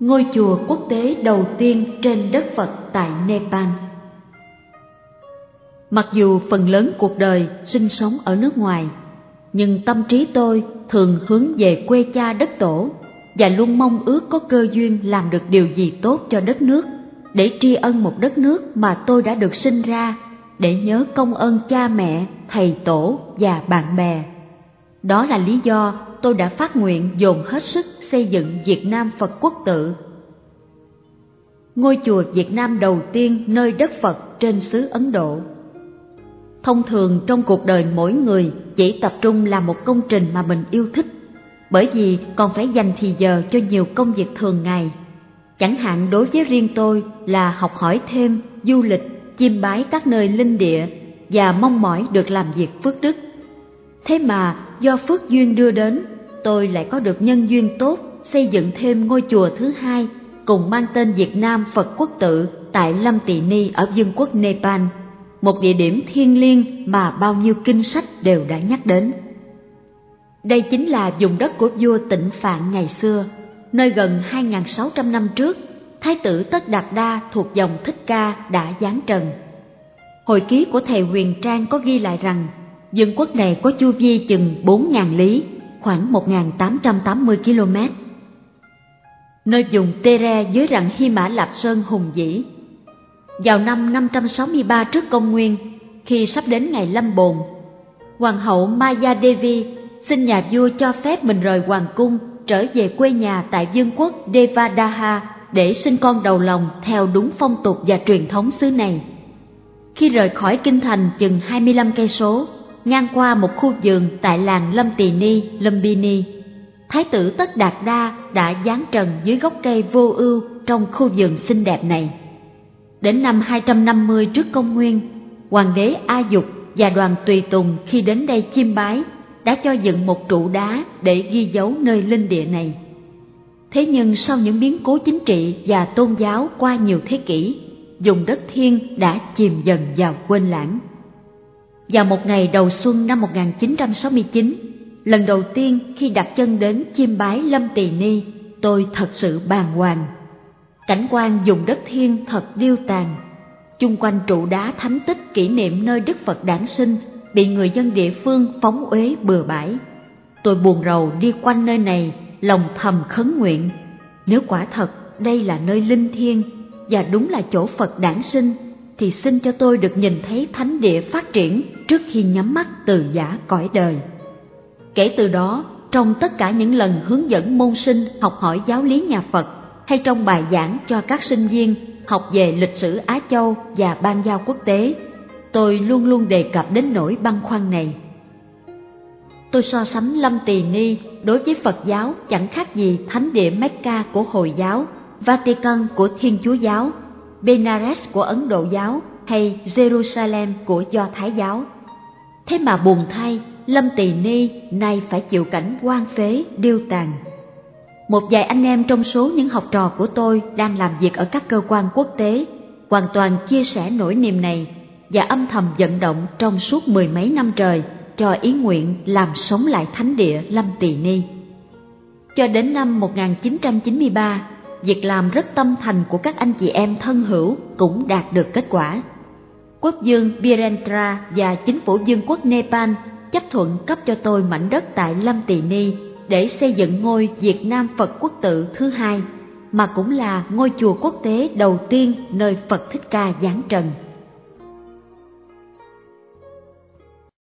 ngôi chùa quốc tế đầu tiên trên đất Phật tại Nepal. Mặc dù phần lớn cuộc đời sinh sống ở nước ngoài, nhưng tâm trí tôi thường hướng về quê cha đất tổ và luôn mong ước có cơ duyên làm được điều gì tốt cho đất nước, để tri ân một đất nước mà tôi đã được sinh ra, để nhớ công ơn cha mẹ, thầy tổ và bạn bè. Đó là lý do tôi đã phát nguyện dồn hết sức xây dựng Việt Nam Phật Quốc Tự, ngôi chùa Việt Nam đầu tiên nơi đất Phật trên xứ Ấn Độ. Thông thường trong cuộc đời mỗi người chỉ tập trung làm một công trình mà mình yêu thích, bởi vì còn phải dành thì giờ cho nhiều công việc thường ngày. Chẳng hạn đối với riêng tôi là học hỏi thêm, du lịch, chiêm bái các nơi linh địa và mong mỏi được làm việc phước đức. Thế mà do phước duyên đưa đến, tôi lại có được nhân duyên tốt xây dựng thêm ngôi chùa thứ hai cùng mang tên Việt Nam Phật Quốc Tự tại Lâm Tỳ Ni ở Vương quốc Nepal, một địa điểm thiêng liêng mà bao nhiêu kinh sách đều đã nhắc đến. Đây chính là vùng đất của vua Tịnh Phạn ngày xưa, nơi gần 2.600 năm trước, Thái tử Tất Đạt Đa thuộc dòng Thích Ca đã giáng trần. Hồi ký của thầy Huyền Trang có ghi lại rằng vương quốc này có chu vi chừng 4.000 lý, khoảng 1.880 km. Nơi vùng Tere dưới rặng Hy Mã Lạp Sơn hùng vĩ. Vào năm 563 trước công nguyên, khi sắp đến ngày lâm bồn, hoàng hậu Maya Devi xin nhà vua cho phép mình rời hoàng cung trở về quê nhà tại vương quốc Devadaha để sinh con đầu lòng theo đúng phong tục và truyền thống xứ này. Khi rời khỏi kinh thành chừng 25 cây số, ngang qua một khu vườn tại làng Lâm Tỳ Ni, Lumbini, Thái tử Tất Đạt Đa đã giáng trần dưới gốc cây vô ưu trong khu vườn xinh đẹp này. Đến năm 250 trước công nguyên, hoàng đế A Dục và đoàn tùy tùng khi đến đây chiêm bái đã cho dựng một trụ đá để ghi dấu nơi linh địa này. Thế nhưng sau những biến cố chính trị và tôn giáo qua nhiều thế kỷ, vùng đất thiêng đã chìm dần vào quên lãng. Vào một ngày đầu xuân năm 1969, lần đầu tiên khi đặt chân đến chiêm bái Lâm Tỳ Ni, tôi thật sự bàng hoàng. Cảnh quan vùng đất thiêng thật điêu tàn. Chung quanh trụ đá thánh tích kỷ niệm nơi Đức Phật đản sinh bị người dân địa phương phóng uế bừa bãi. Tôi buồn rầu đi quanh nơi này, lòng thầm khấn nguyện, nếu quả thật đây là nơi linh thiêng và đúng là chỗ Phật đản sinh, thì xin cho tôi được nhìn thấy thánh địa phát triển trước khi nhắm mắt từ giã cõi đời. Kể từ đó, trong tất cả những lần hướng dẫn môn sinh học hỏi giáo lý nhà Phật, hay trong bài giảng cho các sinh viên học về lịch sử Á Châu và ban giao quốc tế, tôi luôn luôn đề cập đến nỗi băn khoăn này. Tôi so sánh Lâm Tỳ Ni đối với Phật giáo chẳng khác gì thánh địa Mecca của Hồi giáo, Vatican của Thiên Chúa giáo, Benares của Ấn Độ giáo hay Jerusalem của Do Thái giáo. Thế mà buồn thay, Lâm Tỳ Ni nay phải chịu cảnh hoang phế, điêu tàn. Một vài anh em trong số những học trò của tôi đang làm việc ở các cơ quan quốc tế hoàn toàn chia sẻ nỗi niềm này và âm thầm vận động trong suốt mười mấy năm trời cho ý nguyện làm sống lại thánh địa Lâm Tỳ Ni. Cho đến năm 1993, việc làm rất tâm thành của các anh chị em thân hữu cũng đạt được kết quả. Quốc vương Birendra và chính phủ vương quốc Nepal chấp thuận cấp cho tôi mảnh đất tại Lâm Tỳ Ni để xây dựng ngôi Việt Nam Phật Quốc Tự thứ hai, mà cũng là ngôi chùa quốc tế đầu tiên nơi Phật Thích Ca giáng trần.